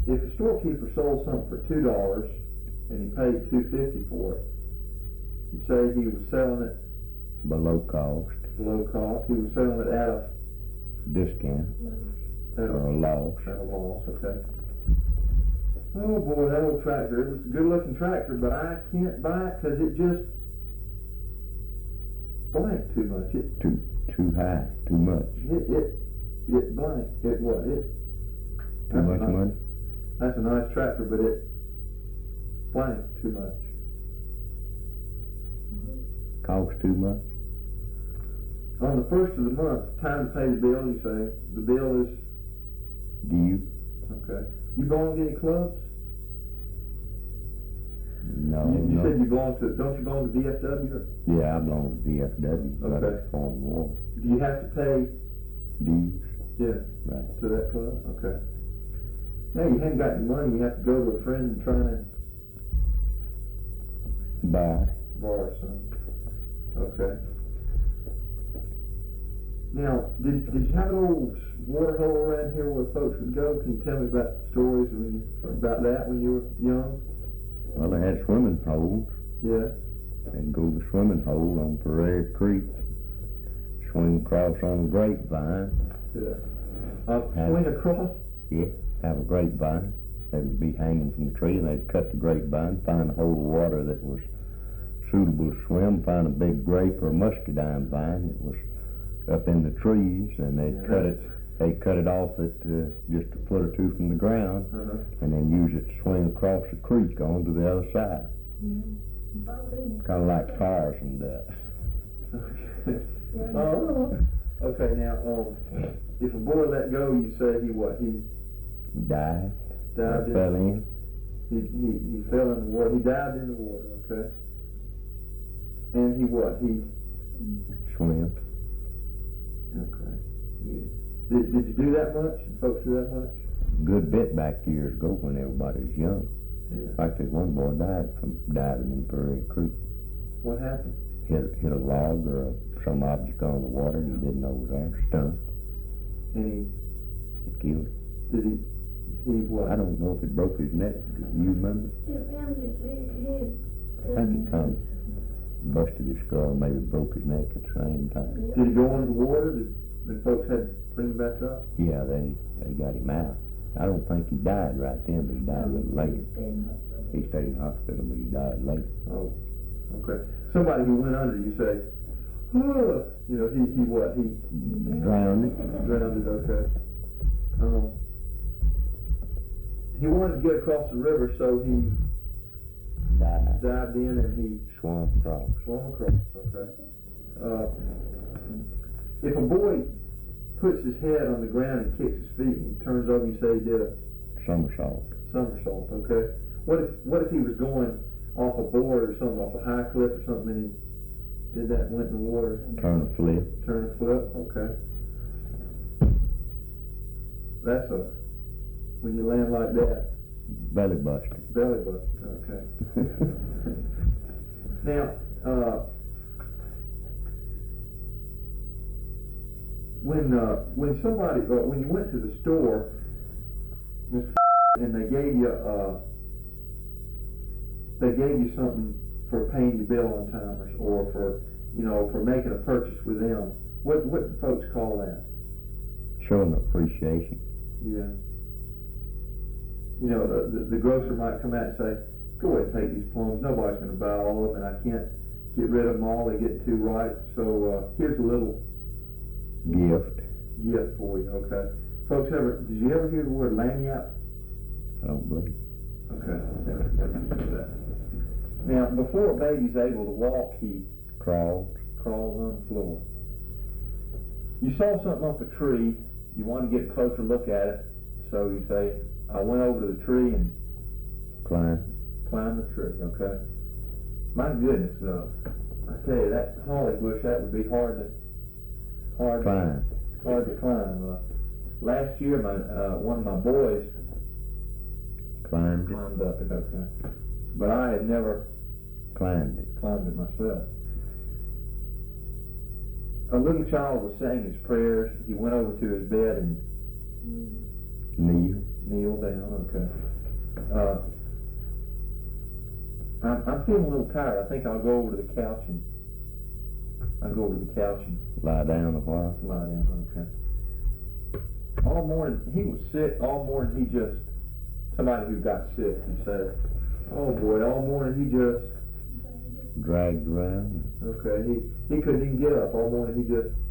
if a storekeeper sold something for $2 and he paid $2.50 for it, you'd say he was selling it below cost, he was selling it at a discount, or a loss. At a loss, okay. Oh boy, that old tractor, it was a good looking tractor, but I can't buy it because it just blanked too much. Too high, too much. It blanked. It what? Too much money? That's a nice tractor, but it blanked too much. Cost too much? On the first of the month, time to pay the bill, you say, the bill is due. Okay. You belong to any clubs? No. You said you belong to, don't you belong to VFW? Yeah, I belong to VFW, Okay. Foreign War. Do you have to pay Dues? Yeah. Right. To that club? Okay. Now you haven't got any money, you have to go to a friend and try and borrow some. Okay. Now, did you have an old water hole around here where folks would go? Can you tell me about stories about that when you were young? Well, they had swimming holes. Yeah. They'd go to the swimming hole on Prairie Creek, swing across on the grapevine. Yeah. Swing across? Yeah, have a grapevine. They would be hanging from the tree, and they'd cut the grapevine, find a hole of water that was suitable to swim, find a big grape or muscadine vine that was up in the trees, and they'd cut it off at just a foot or two from the ground, and then use it to swing across the creek on to the other side. Kind of like Tarzan does. Oh, okay. Now, if a boy let go, you say he died. Dived fell in. He fell in the water. He dived in the water. Okay. And he swim. Okay. Did you do that much? Did folks do that much? Good bit back years ago when everybody was young. Yeah. In fact, there's one boy died from diving in Prairie Creek. What happened? Hit a log or some object on the water and he didn't know it was there. Stunned. And it killed him. Did he what? I don't know if it broke his neck. Do you remember? I think it kind of busted his skull, maybe broke his neck at the same time. Did he go under the water? Did folks had to bring him back up? Yeah, they got him out. I don't think he died right then, but he died a little later. He stayed in the hospital, but he died later. Oh, okay. Somebody who went under, you say, oh, he what? He drowned. Drowned, okay. He wanted to get across the river, so he dived in and he swam across. Okay. If a boy puts his head on the ground and kicks his feet and turns over, you say he did a somersault. Okay. What if he was going off a board or something, off a high cliff or something, and he did that and went in the water? Turn a flip. Okay. That's when you land like that. Belly buster. Okay. Now, when somebody, when you went to the store, Mr. and they gave you something for paying your bill on time, or for making a purchase with them, what do folks call that? Showing appreciation. Yeah. The grocer might come out and say, go ahead and take these plums. Nobody's going to buy all of them, and I can't get rid of them all. They get too ripe. So here's a little gift for you. Okay. Folks, did you ever hear the word lagniappe? I don't believe. Okay. Never heard that. Now, before a baby's able to walk, he crawls on the floor. You saw something off a tree. You want to get a closer look at it, so you say, I went over to the tree and climbed the tree. Okay. My goodness, I tell you, that holly bush, that would be hard to climb. Last year, one of my boys climbed up it. Okay. But I had never climbed it myself. A little child was saying his prayers. He went over to his bed and kneel down. Okay. I'm feeling a little tired. I think I'll go over to the couch and Lie down a while. lie down. Okay. All morning he was sick. All morning he just somebody who got sick. He said, "Oh boy, all morning he just dragged around. okay. He couldn't even get up all morning. He just